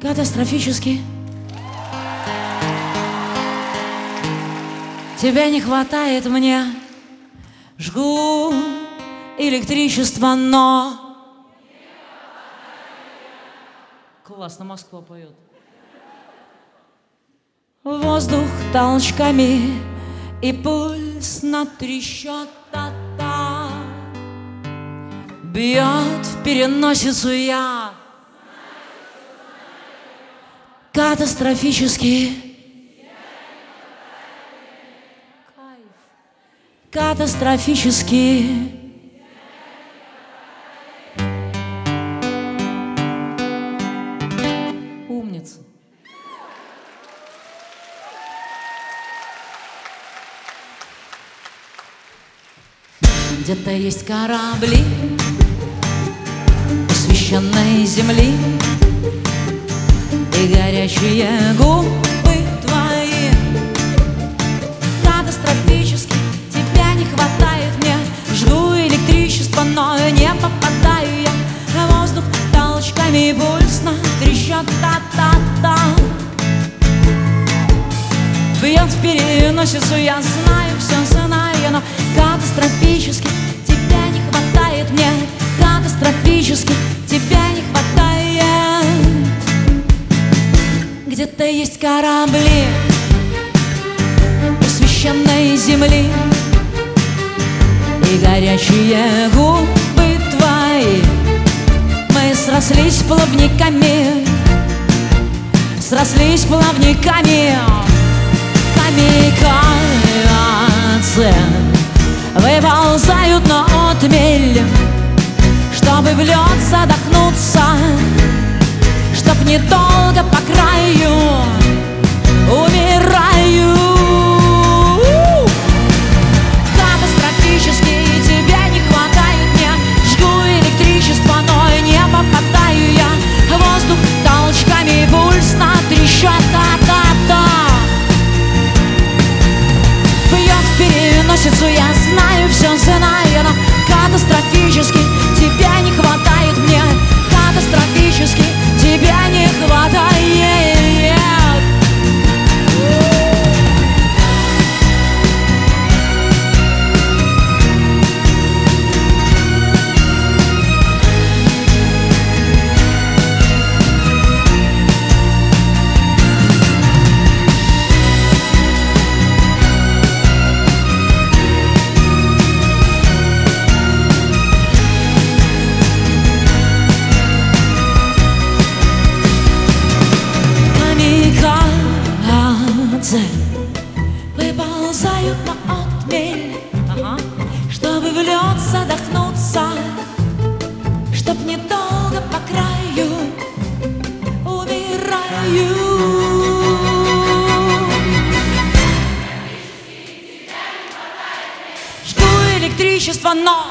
катастрофически. Тебя не хватает мне, жгу электричество, но... Классно Москва поет. Воздух толчками и пульс на 3 счета бьет в переносицу я катастрофически. Катастрофически. Умница. Где-то есть корабли у священной земли, и горячие губы твои катастрофически. Тебя не хватает мне, жгу электричество, но не попадаю я. Воздух толчками и пульс на 3 счета бьет в переносицу, я знаю, все знаю, но катастрофически. Тебя не хватает мне, катастрофически. Тебя не хватает. Где-то есть корабли у священной земли, и горячие губы твои. Мы срослись плавниками, срослись плавниками. Камикадзе выползают на отмель, чтобы в лед задохнуться, чтоб недолго по краю умираю. Катастрофически. Тебя не хватает мне, жгу электричество, но не попадаю я. Воздух толчками, пульс на 3 счета бьет в переносицу, я знаю, все знаю, но катастрофически. Тебя не хватает мне, катастрофически. Тебя не хватает. Выползают на отмель, чтобы в лед задохнуться, чтоб недолго по краю умираю. Жгу электричество, но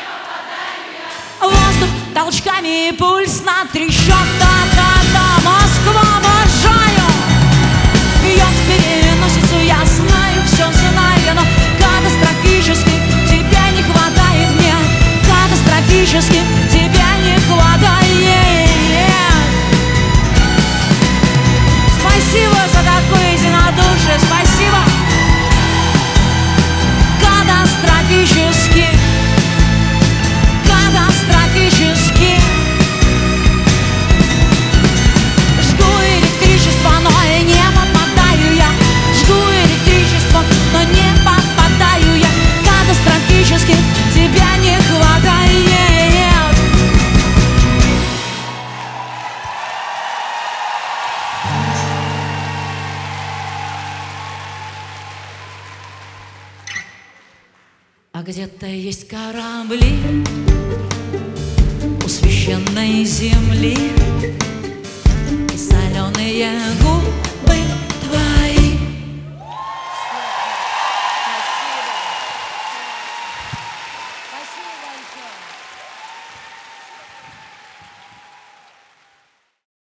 воздух толчками и пульс на 3 счета. Москва, обожаю. Бьет в переносицу, я знаю, все знаю, но катастрофически. Тебя не хватает мне, катастрофически. Тебя не хватает. Спасибо за такое единодушие, спасибо. Катастрофически. Катастрофически. Жгу электричество, но не попадаю я. Жгу электричество, но не попадаю я. Катастрофически. Тебя не хватает. А где-то есть корабли у священной земли, и соленые губы